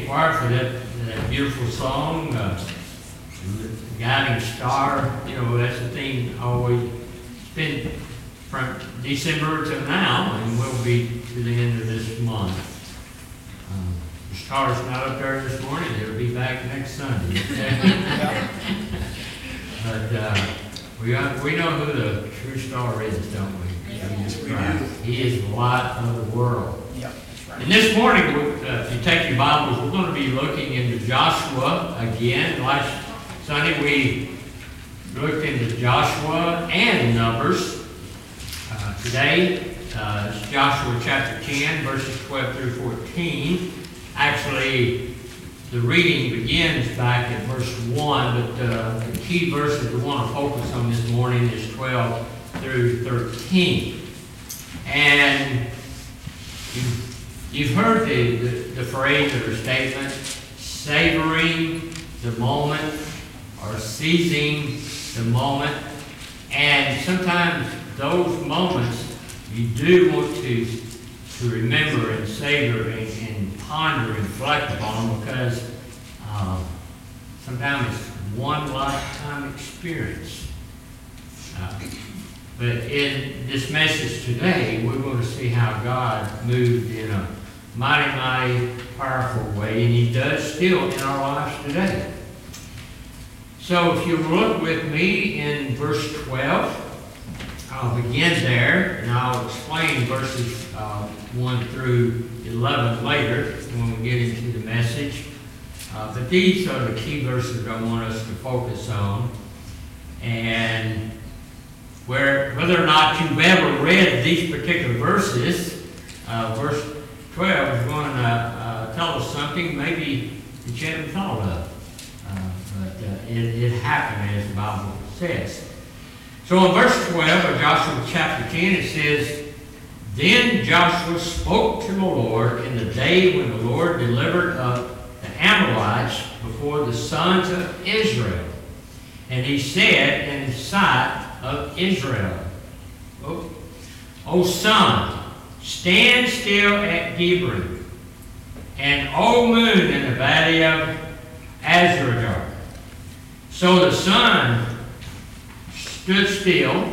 choir for that beautiful song, Guiding Star. You know, that's the theme always. It's been from December to now, and will be to the end of this month. The star's not up there this morning. They'll be back next Sunday. But we know who the true star is, don't we? Yes, we do. He is the light of the world. Yeah, that's right. And this morning, if you take your Bibles, we're going to be looking into Joshua again. Last Sunday we looked into Joshua and Numbers. Today is Joshua chapter 10, verses 12 through 14. Actually, the reading begins back at verse 1, but the key verses we want to focus on this morning is 12 through 13. And you've heard the phrase or statement, savoring the moment or seizing the moment. And sometimes those moments you do want to remember and savor and ponder and reflect upon them, because sometimes it's one lifetime experience. But in this message today, we're going to see how God moved in a mighty, mighty powerful way, and He does still in our lives today. So if you look with me in verse 12, I'll begin there, and I'll explain verses 1 through 11 later when we get into the message. But these are the key verses I want us to focus on. And whether or not you've ever read these particular verses, verse 12 is going to tell us something maybe that you haven't thought of. But it happened, as the Bible says. So in verse 12 of Joshua chapter 10, it says, "Then Joshua spoke to the Lord in the day when the Lord delivered up the Amorites before the sons of Israel. And he said in the sight of Israel, O sun, stand still at Gibeon, and O moon in the valley of Azrael. So the sun stood still,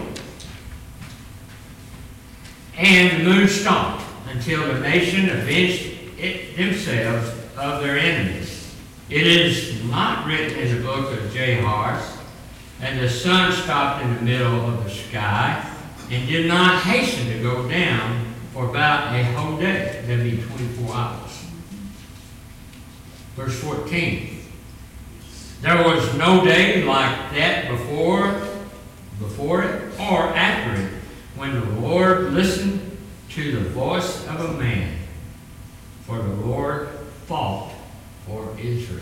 and the moon stopped, until the nation avenged themselves of their enemies. It is not written in the book of Jahars, and the sun stopped in the middle of the sky, and did not hasten to go down for about a whole day." That'd be 24 hours. Verse 14. "There was no day like that before it or after it, when the Lord listened to the voice of a man, for the Lord fought for Israel."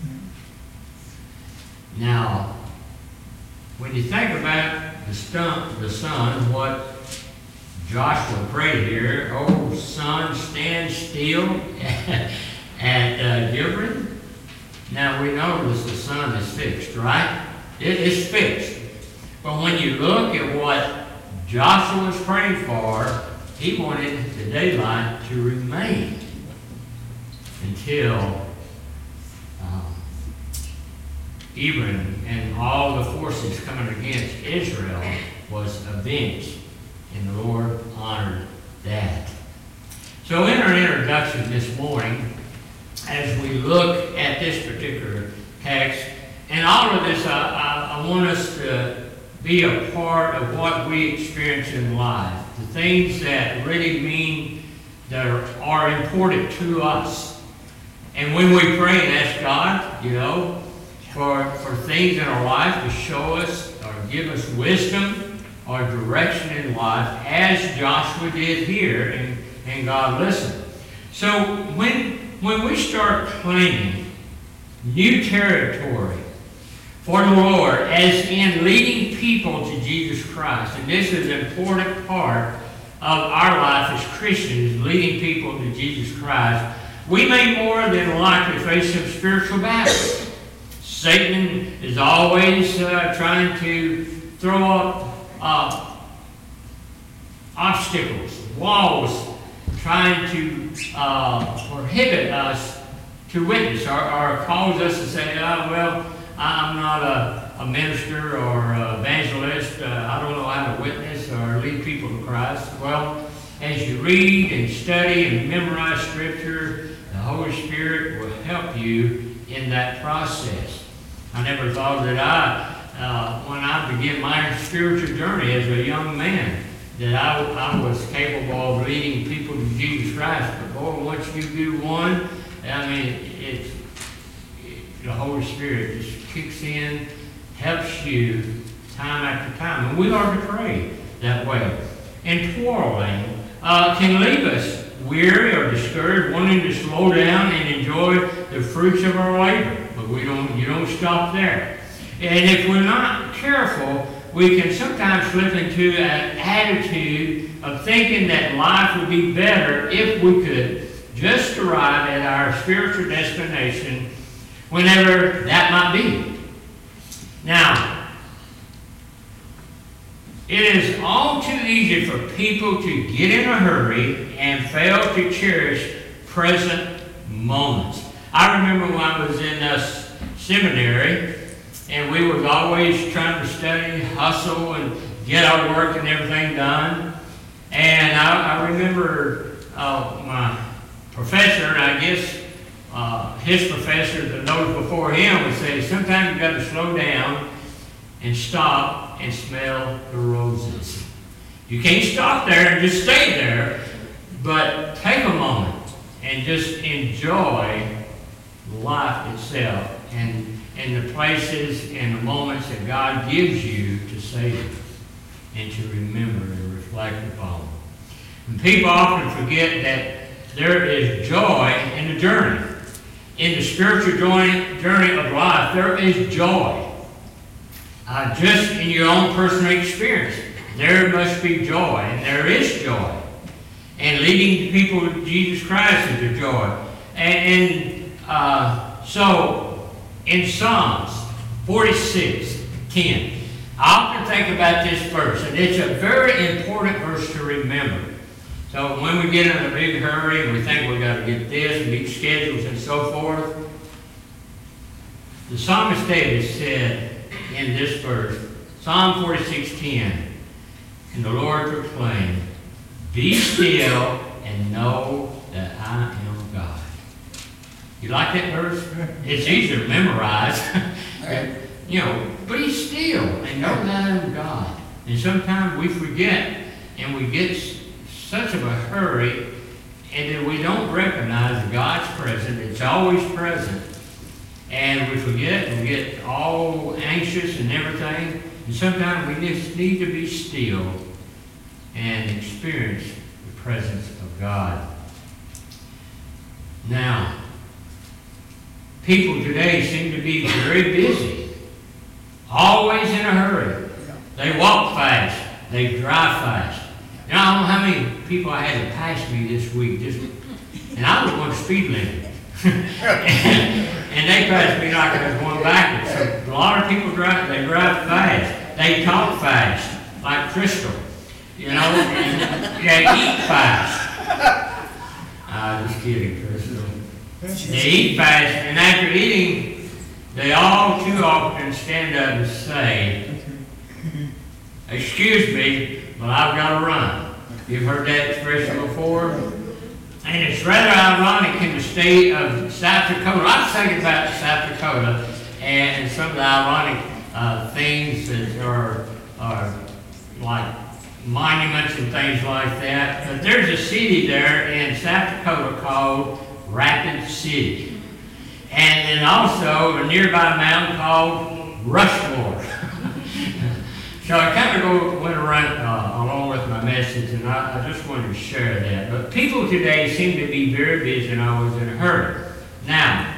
Now, when you think about the sun, what Joshua prayed here, "O sun, stand still at Gibeon." Now we notice the sun is fixed, right? It is fixed. But when you look at what Joshua was praying for, he wanted the daylight to remain until Gibeon and all the forces coming against Israel was avenged, and the Lord honored that. So in our introduction this morning, as we look at this particular text, and all of this, I want us to be a part of what we experience in life, the things that really mean that are important to us. And when we pray and ask God, you know, for things in our life to show us or give us wisdom or direction in life, as Joshua did here, and God listened. So when we start claiming new territory for the Lord, as in leading people to Jesus Christ, and this is an important part of our life as Christians, leading people to Jesus Christ, we may more than likely face some spiritual battles. Satan is always trying to throw up obstacles, walls, trying to prohibit us to to witness, or calls us to say, oh, well, I'm not a minister or an evangelist. I don't know how to witness or lead people to Christ. Well, as you read and study and memorize Scripture, the Holy Spirit will help you in that process. I never thought that when I began my spiritual journey as a young man, that I was capable of leading people to Jesus Christ. But boy, once you do one, I mean, the Holy Spirit just kicks in, helps you time after time. And we are to pray that way. And quarreling can leave us weary or discouraged, wanting to slow down and enjoy the fruits of our labor. But you don't stop there. And if we're not careful, we can sometimes slip into an attitude of thinking that life would be better if we could just arrive at our spiritual destination whenever that might be. Now, it is all too easy for people to get in a hurry and fail to cherish present moments. I remember when I was in seminary, and we was always trying to study, hustle, and get our work and everything done. And I remember my professor, and I guess his professor, the notes before him, would say, sometimes you've got to slow down and stop and smell the roses. You can't stop there and just stay there, but take a moment and just enjoy life itself and the places and the moments that God gives you to savor and to remember and reflect upon. And people often forget that there is joy in the journey. In the spiritual journey of life, there is joy. Just in your own personal experience, there must be joy, and there is joy. And leading people to Jesus Christ is a joy. So, in Psalms 46:10, I often think about this verse, and it's a very important verse to remember. So when we get in a big hurry and we think we've got to get this and meet schedules and so forth, the psalmist David said in this verse, Psalm 46:10, and the Lord proclaimed, be still and know that I am God. You like that verse? It's easy to memorize. Be still and know that I am God. And sometimes we forget and we get such of a hurry and that we don't recognize God's presence. It's always present. And we forget and we get all anxious and everything. And sometimes we just need to be still and experience the presence of God. Now, people today seem to be very busy, always in a hurry. They walk fast, they drive fast. I don't know how many people I had to pass me this week, and I was going speed limit. and they passed me like I was going backwards. So a lot of people drive fast. They talk fast, like Crystal, and they eat fast. Just kidding, Crystal. They eat fast, and after eating, they all too often stand up and say, excuse me, but I've got to run. You've heard that expression before? And it's rather ironic in the state of South Dakota. I was thinking about South Dakota and some of the ironic things that are like monuments and things like that. But there's a city there in South Dakota called Rapid City. And then also a nearby mountain called Rushmore. So I kind of went around along with my message, and I just wanted to share that. But people today seem to be very busy and always in a hurry. Now,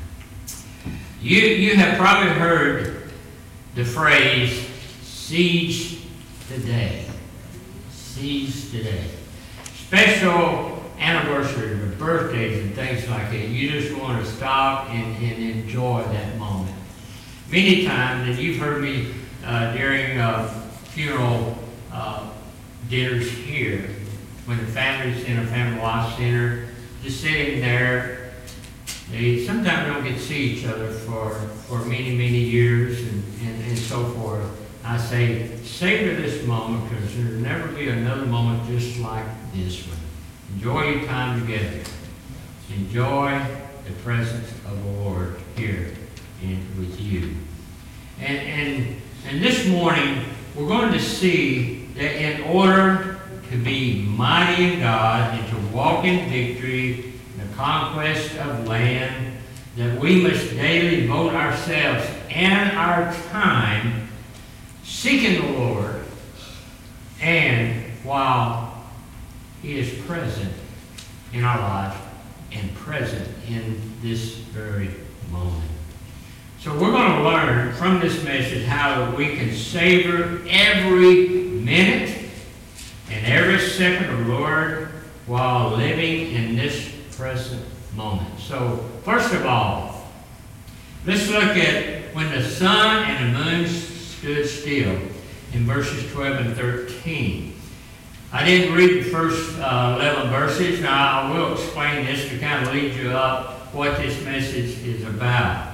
you have probably heard the phrase, seize the day. Seize the day. Special anniversaries or birthdays and things like that. You just want to stop and enjoy that moment. Many times, and you've heard me during funeral dinners here, when the family's in a family life center, just sitting there They sometimes don't get to see each other for many, many years and so forth. I say, savor this moment because there'll never be another moment just like this one. Enjoy your time together. Enjoy the presence of the Lord here with you. And this morning, we're going to see that in order to be mighty in God and to walk in victory, the conquest of land, that we must daily devote ourselves and our time seeking the Lord, and while He is present in our life and present in this very moment. So we're going to learn from this message how we can savor every minute and every second of the Lord while living in this present moment. So first of all, let's look at when the sun and the moon stood still in verses 12 and 13. I didn't read the first 11 verses. Now I will explain this to kind of lead you up what this message is about.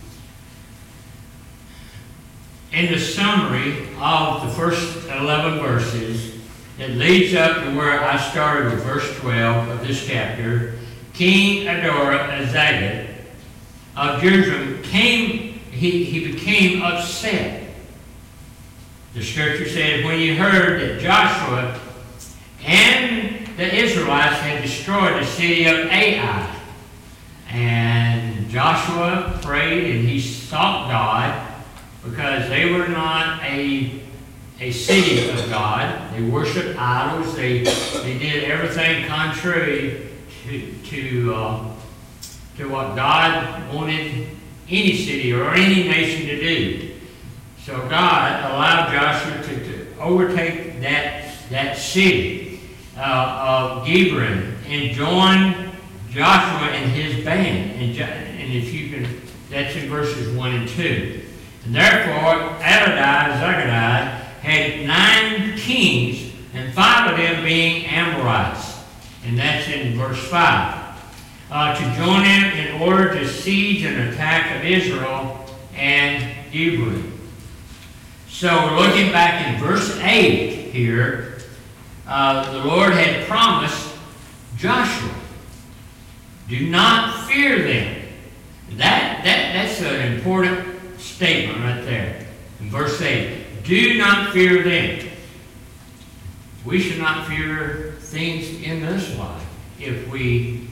In the summary of the first 11 verses, it leads up to where I started with verse 12 of this chapter. King Adoni-Zedek of Jerusalem he became upset. The scripture said, when he heard that Joshua and the Israelites had destroyed the city of Ai. And Joshua prayed and he sought God because they were not a city of God. They worshiped idols. They did everything contrary to what God wanted any city or any nation to do. So God allowed Joshua to overtake that city of Gebron and join Joshua and his band. And if you can, that's in verses 1 and 2. And therefore, Adoni-Zedek had 9 kings, and 5 of them being Amorites. And that's in verse 5. To join him in order to siege and attack of Israel and Hebron. So looking back in verse 8 here, the Lord had promised Joshua, do not fear them. That's an important statement right there. In verse 8, do not fear them. We should not fear things in this life if we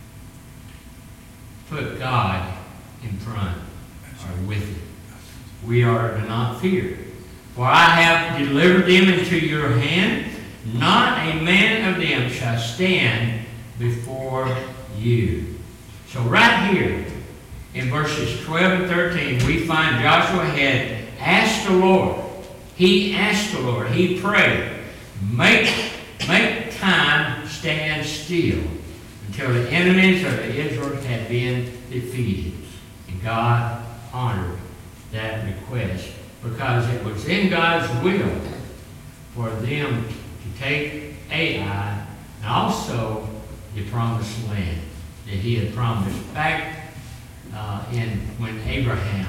put God in front or with it. We are to not fear. For I have delivered them into your hand. Not a man of them shall stand before you. So right here in verses 12 and 13, we find Joshua had asked the Lord. He asked the Lord. He prayed, make time stand still until the enemies of Israel had been defeated. And God honored that request because it was in God's will for them to take Ai and also the promised land that He had promised back when Abraham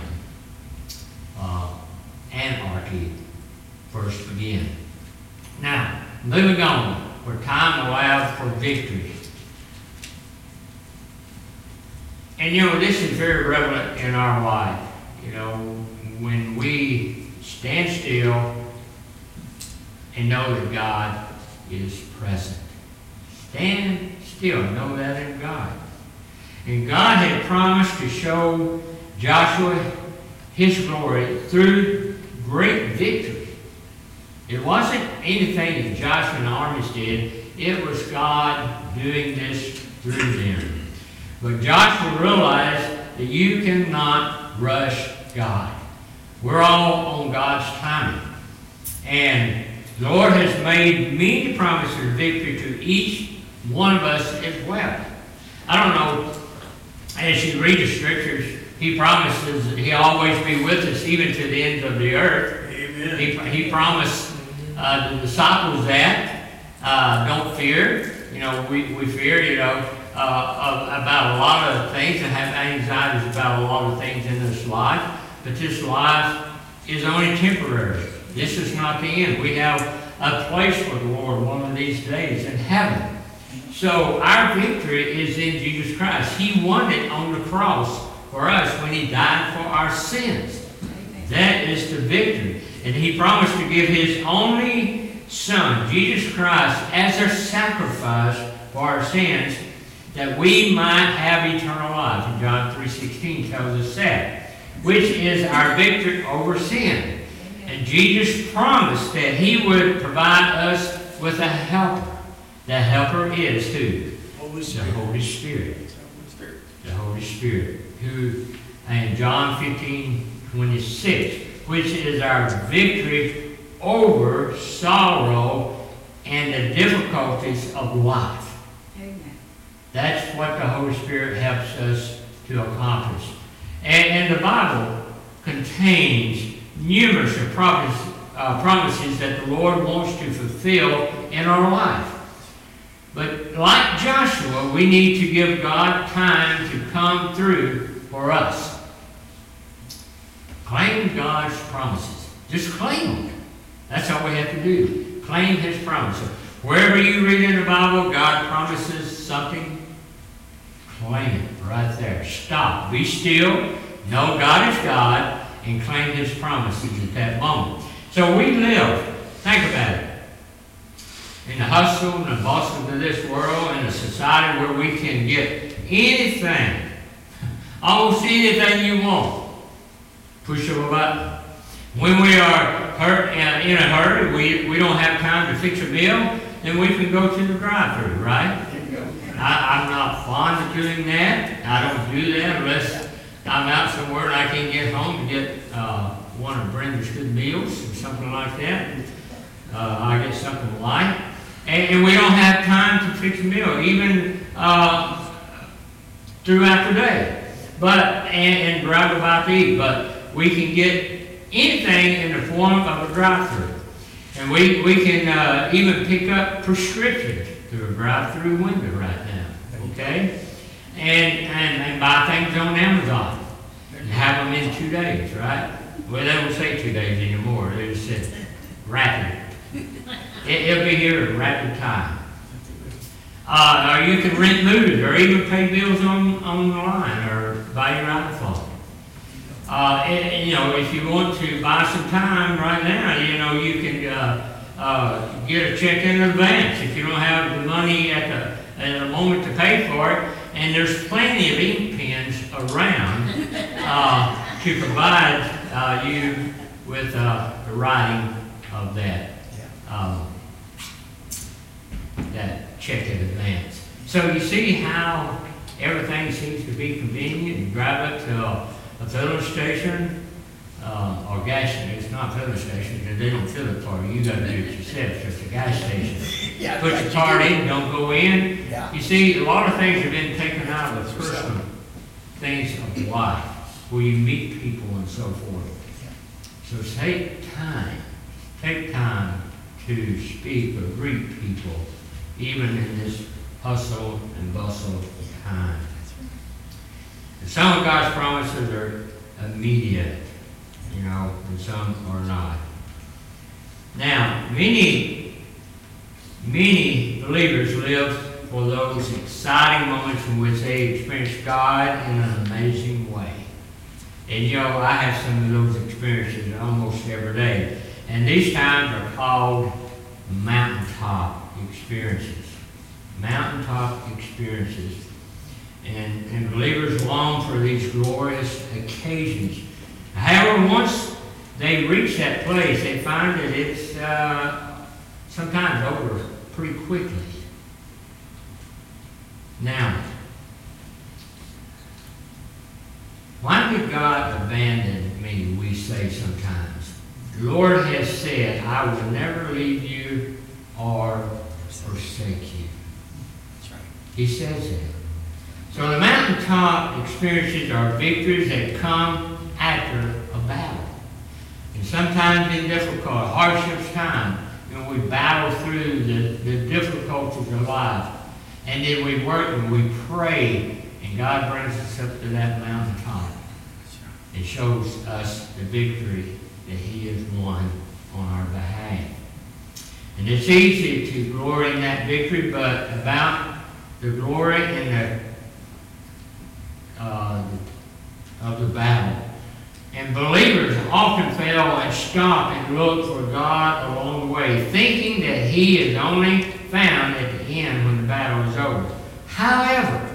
anarchy first began. Now, moving on, where time allowed for victory. And this is very relevant in our life. When we stand still and know that God is present. Stand still and know that in God. And God had promised to show Joshua His glory through great victory. It wasn't anything that Joshua and the armies did. It was God doing this through them. But Joshua realized that you cannot rush God. We're all on God's timing. And the Lord has made many promises of victory to each one of us as well. I don't know, as you read the scriptures, He promises that He'll always be with us even to the ends of the earth. Amen. He promised the disciples that. Don't fear. We fear, about a lot of things and have anxieties about a lot of things in this life, but this life is only temporary. This is not the end. We have a place for the Lord one of these days in heaven. So our victory is in Jesus Christ. He won it on the cross for us when He died for our sins. That is the victory. And He promised to give His only Son, Jesus Christ, as a sacrifice for our sins, that we might have eternal life. And John 3:16 tells us that, which is our victory over sin. And Jesus promised that He would provide us with a helper. The helper is who? The Holy Spirit. The Holy Spirit. Who, in John 15:26, which is our victory over sorrow and the difficulties of life. Amen. That's what the Holy Spirit helps us to accomplish. And the Bible contains numerous promises that the Lord wants to fulfill in our life. But like Joshua, we need to give God time to come through for us. Claim God's promises. Just claim them. That's all we have to do. Claim His promises. Wherever you read in the Bible, God promises something, claim it right there. Stop. Be still. Know God is God, and claim His promises at that moment. So we live, think about it, in the hustle and the bustle of this world, in a society where we can get anything, almost anything you want. Push of a button. When we are in a hurry, we don't have time to fix a meal, then we can go to the drive-thru, right? I'm not fond of doing that. I don't do that unless I'm out somewhere and I can get home to get one of Brenda's good meals or something like that. I get something light. And we don't have time to fix a meal, even throughout the day. And grab a bite to eat. But we can get anything in the form of a drive-thru. And we can even pick up prescriptions through a drive-thru window right now. Okay? And buy things on Amazon. And have them in 2 days, right? Well, they don't say 2 days anymore. They just say rapid. It'll be here in rapid time. Or you can rent movies or even pay bills online or buy your iPhone. If you want to buy some time right now, you can get a check in advance if you don't have the money at the moment to pay for it. And there's plenty of ink pens around to provide you with the writing of that check in advance. So you see how everything seems to be convenient. You drive up to a filling station or gas station. It's not a filling station because they don't fill it for you. You got to do it yourself. It's just a gas station. Put your card in, don't go in. Yeah. You see, a lot of things have been taken out of the personal things of life where you meet people and so forth. So take time to speak or greet people, even in this hustle and bustle time. And some of God's promises are immediate, and some are not. Now, many believers live for those exciting moments in which they experience God in an amazing way. And I have some of those experiences almost every day. And these times are called mountaintop experiences. Mountaintop experiences. And believers long for these glorious occasions. However, once they reach that place, they find that it's sometimes over pretty quickly. Now, why did God abandon me, we say sometimes? The Lord has said, I will never leave you or forsake you. That's right. He says that. So the mountaintop experiences are victories that come after a battle. And sometimes in difficult, hardships time, we battle through the difficulties of life. And then we work and we pray, and God brings us up to that mountaintop. It shows us the victory that He has won on our behalf. And it's easy to glory in that victory, but about the glory and of the battle. And believers often fail and stop and look for God along the way, thinking that He is only found at the end when the battle is over. However,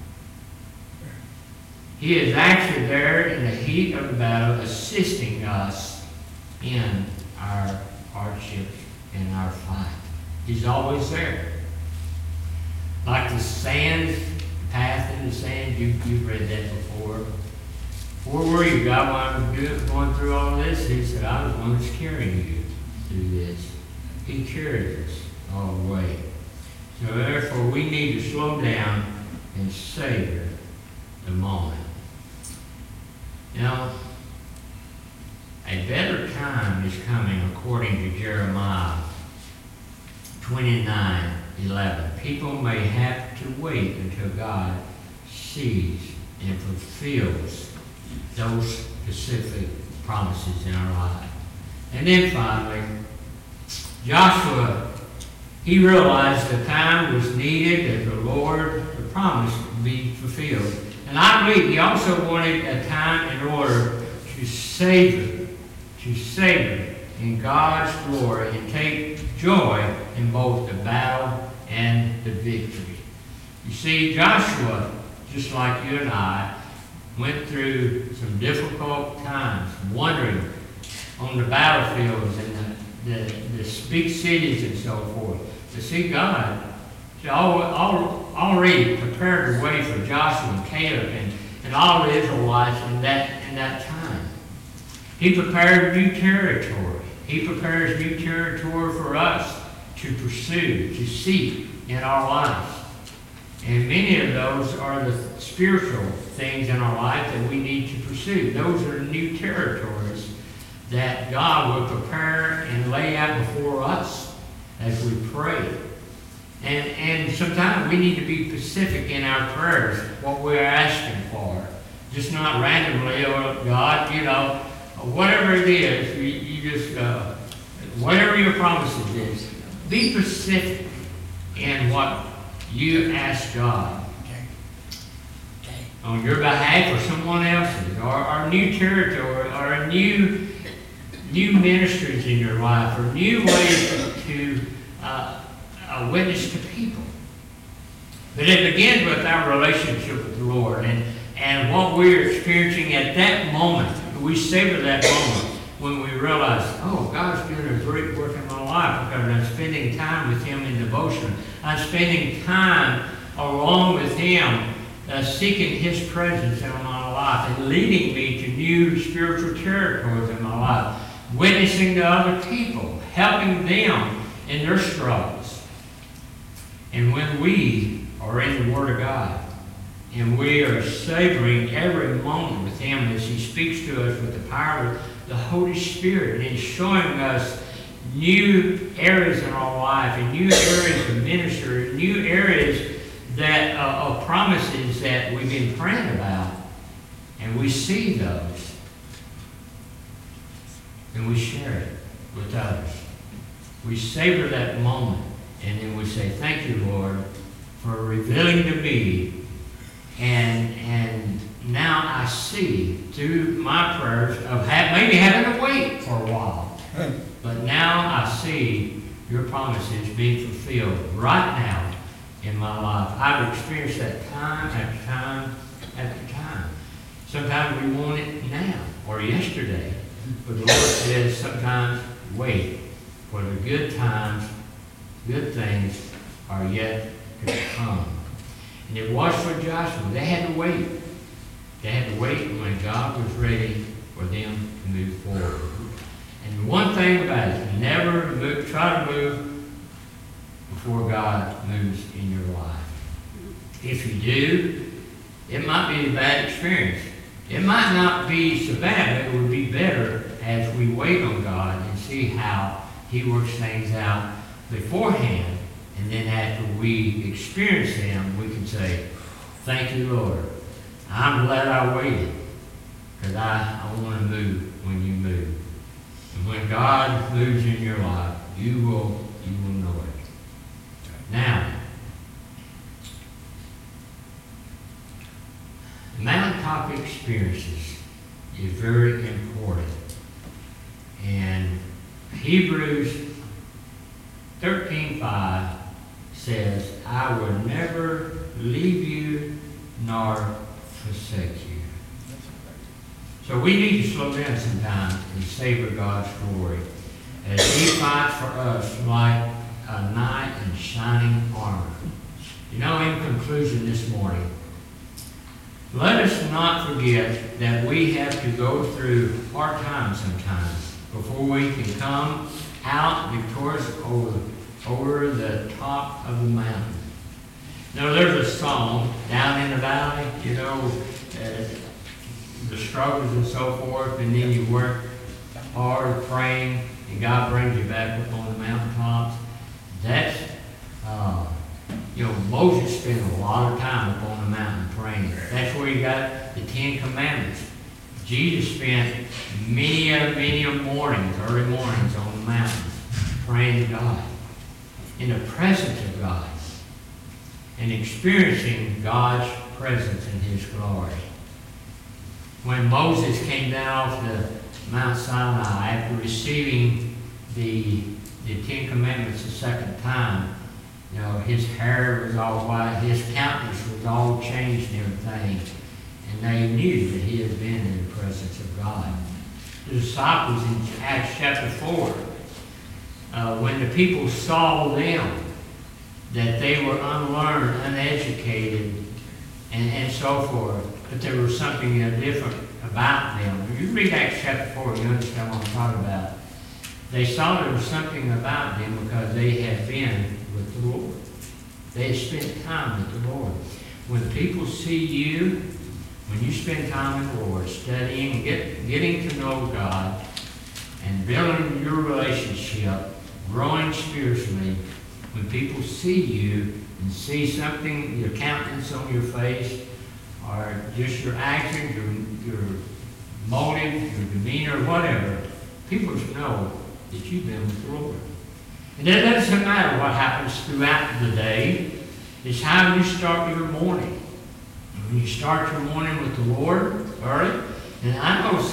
He is actually there in the heat of the battle, assisting us in our hardships and our fight. He's always there. Like the sand, the path in the sand, you've read that before. Where were you, God, when I was going through all this? He said, I was the one that's carrying you through this. He carried us all the way. So therefore, we need to slow down and savor the moment. Now, a better time is coming, according to Jeremiah 29:11. People may have to wait until God sees and fulfills those specific promises in our life. And then finally, Joshua, he realized the time was needed that the Lord, the promise, would be fulfilled. And I believe he also wanted a time in order to savor in God's glory and take joy in both the battle and the victory. You see, Joshua, just like you and I, went through some difficult times, wandering on the battlefields and the big cities and so forth. But see, God already prepared the way for Joshua and Caleb and all the Israelites in that time. He prepared new territory. He prepares new territory for us to pursue, to seek in our lives. And many of those are the spiritual things in our life that we need to pursue. Those are new territories that God will prepare and lay out before us as we pray. And sometimes we need to be specific in our prayers, what we're asking for. Just not randomly, or God, whatever it is, you just, whatever your promises is, be specific in what you ask God on your behalf or someone else's, or new territory, or new ministries in your life, or new ways to witness to people. But it begins with our relationship with the Lord and what we're experiencing at that moment. We savor that moment when we realize, oh, God's doing a great work in my life because I'm spending time with Him in devotion. I'm spending time along with Him, seeking His presence in my life and leading me to new spiritual territories in my life, witnessing to other people, helping them in their struggles. And when we are in the Word of God and we are savoring every moment with Him as He speaks to us with the power of the Holy Spirit, and He's showing us new areas in our life and new areas of ministry, new areas that of promises that we've been praying about, and we see those, and we share it with others. We savor that moment, and then we say, thank you, Lord, for revealing to me, and now I see through my prayers of maybe having to wait for a while, but now I see your promises being fulfilled right now in my life. I've experienced that time after time after time. Sometimes we want it now or yesterday, but the Lord says sometimes wait, for the good times, good things are yet to come. And it was for Joshua. They had to wait. They had to wait when God was ready for them to move forward. And one thing about it, never try to move before God moves in your life. If you do, it might be a bad experience. It might not be so bad, but it would be better as we wait on God and see how He works things out beforehand, And then after we experience them, we can say, thank you, Lord. I'm glad I waited, because I want to move when you move. And when God moves in your life, you will know it. Now, mountaintop experiences is very important. And Hebrews 13:5 says, I will never leave you nor forsake you. So we need to slow down sometimes and savor God's glory as He fights for us like a knight in shining armor. You know, in conclusion this morning, let us not forget that we have to go through hard times sometimes before we can come out victorious over the top of the mountain. Now, there's a song, Down in the Valley, you know, the struggles and so forth, and then you work hard praying, and God brings you back up on the mountaintops. That's, you know, Moses spent a lot of time up on the mountain praying. That's where he got the 10 Commandments. Jesus spent many mornings, early mornings on the mountains, praying to God, in the presence of God, and experiencing God's presence in His glory. When Moses came down off the Mount Sinai after receiving the 10 Commandments the second time, you know, his hair was all white, his countenance was all changed and everything, and they knew that he had been in the presence of God. The disciples in Acts chapter 4, when the people saw them, that they were unlearned, uneducated, and so forth, but there was something different about them. If you read Acts chapter 4, you understand what I'm talking about. They saw there was something about them because they had been with the Lord. They had spent time with the Lord. When people see you, when you spend time with the Lord, studying, getting to know God, and building your relationship, growing spiritually, when people see you and see something, your countenance on your face, or just your action, your motive, your demeanor, whatever, people know that you've been with the Lord. And it doesn't matter what happens throughout the day. It's how you start your morning. When you start your morning with the Lord early, and I know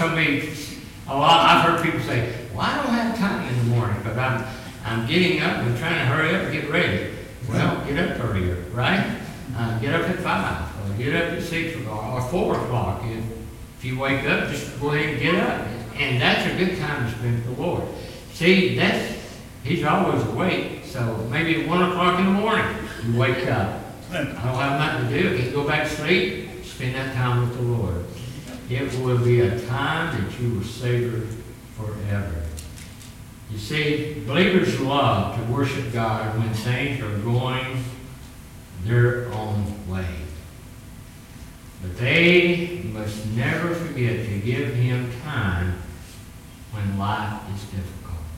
I've heard people say, well, I don't have time in the morning, but I'm getting up and trying to hurry up and get ready. Well, get up earlier, right? Get up at 5, or get up at 6, or 4 o'clock. If you wake up, just go ahead and get up. And that's a good time to spend with the Lord. See, He's always awake, so maybe at 1 o'clock in the morning, you wake up. I don't have nothing to do. You can go back to sleep, spend that time with the Lord. It will be a time that you will savor forever. You see, believers love to worship God when things are going their own way. But they must never forget to give Him time when life is difficult.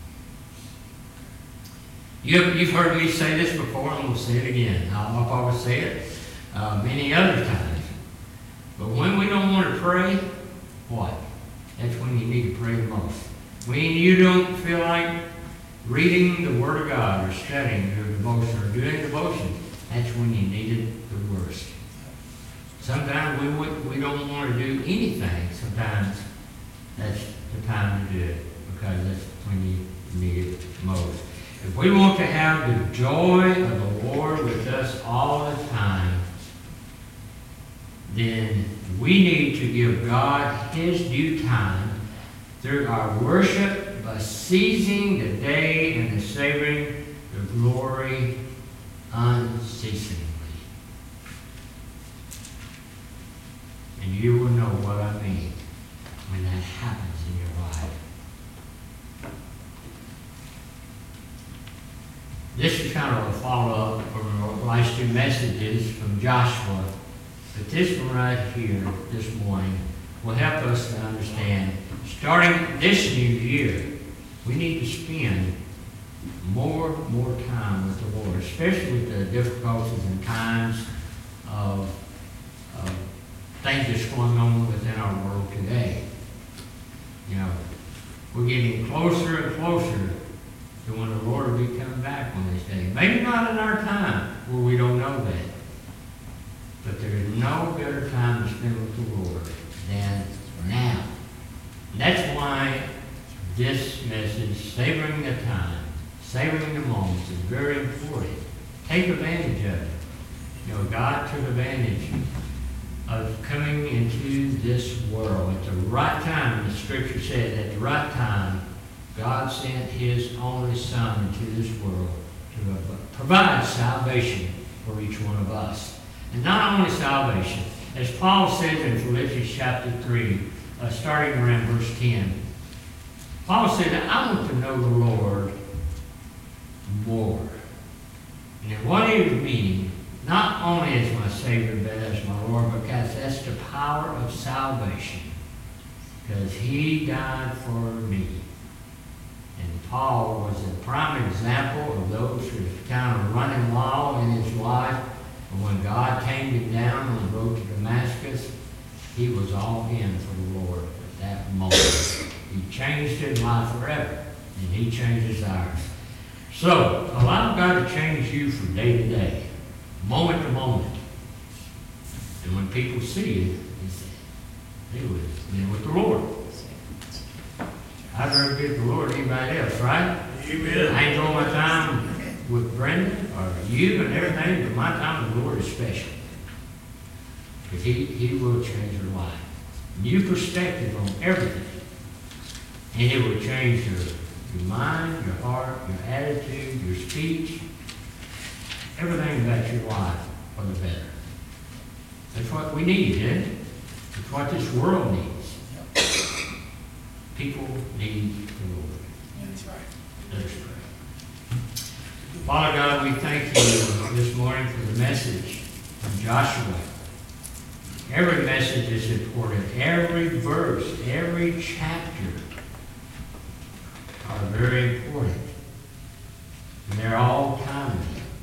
You've heard me say this before, I'm going to say it again. I'll probably say it many other times. But when we don't want to pray, what? That's when you need to pray the most. When you don't feel like reading the Word of God or studying your devotion or doing devotion, that's when you need it the worst. Sometimes we don't want to do anything. Sometimes that's the time to do it because that's when you need it most. If we want to have the joy of the Lord with us all the time, then we need to give God His due time through our worship by seizing the day and savoring the glory unceasingly. And you will know what I mean when that happens in your life. This is kind of a follow-up from the last 2 messages from Joshua. But this one right here, this morning, will help us to understand, starting this new year, we need to spend more time with the Lord, especially with the difficulties and times of things that's going on within our world today. You know, we're getting closer and closer to when the Lord will be coming back on this day. Maybe not in our time, where we don't know that. But there is no better time to spend with the Lord than now. And that's why this message, savoring the time, savoring the moments, is very important. Take advantage of it. You know, God took advantage of coming into this world at the right time. The Scripture said at the right time, God sent His only Son into this world to provide salvation for each one of us. And not only salvation, as Paul says in Philippians chapter 3, starting around verse 10, Paul said, I want to know the Lord more. And what he was meaning, not only as my Savior, but as my Lord, because that's the power of salvation. Because He died for me. And Paul was a prime example of those who were kind of running wild in his life. And when God came him down on the road to Damascus, he was all in for the Lord at that moment. He changed his life forever, and He changes ours. So, allow God to change you from day to day, moment to moment. And when people see you, they say, they would been with the Lord. I'd rather be with the Lord than anybody else, right? Amen. I enjoy my time with Brenda or you and everything, but my time with the Lord is special. Because He will change your life. New perspective on everything. And it will change your mind, your heart, your attitude, your speech, everything about your life for the better. That's what we need, isn't it? That's what this world needs. People need the Lord. That's right. Let us pray. Father God, we thank you this morning for the message from Joshua. Every message is important. Every verse, every chapter are very important. And they're all timely.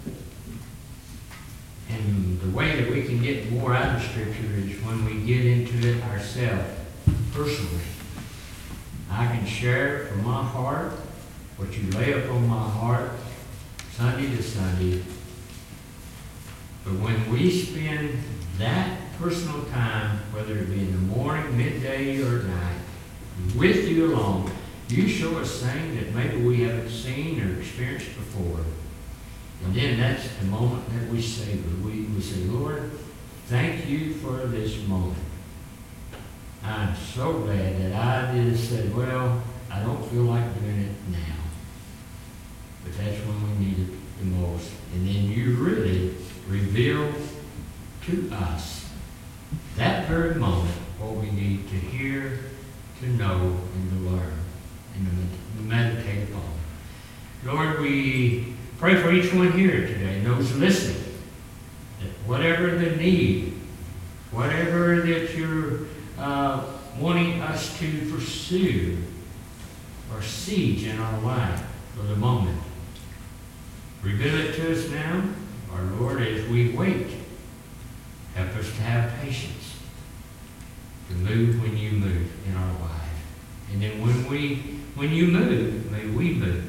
And the way that we can get more out of Scripture is when we get into it ourselves, personally. I can share from my heart what you lay upon my heart Sunday to Sunday. But when we spend that personal time, whether it be in the morning, midday, or night, with you alone, you show us things that maybe we haven't seen or experienced before. And then that's the moment that we savor. We say, Lord, thank you for this moment. I'm so glad that I just said, well, I don't feel like doing it now. But that's when we need it the most. And then you really reveal to us that very moment what we need to hear, to know, and to learn, and to meditate upon. Lord, we pray for each one here today, those listening, that whatever the need, whatever that you're wanting us to pursue or siege in our life for the moment, reveal it to us now, our Lord, as we wait. Help us to have patience, to move when you move in our life. And then when you move, may we move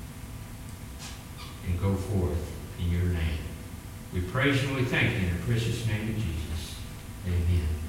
and go forth in your name. We praise you and we thank you in the precious name of Jesus. Amen.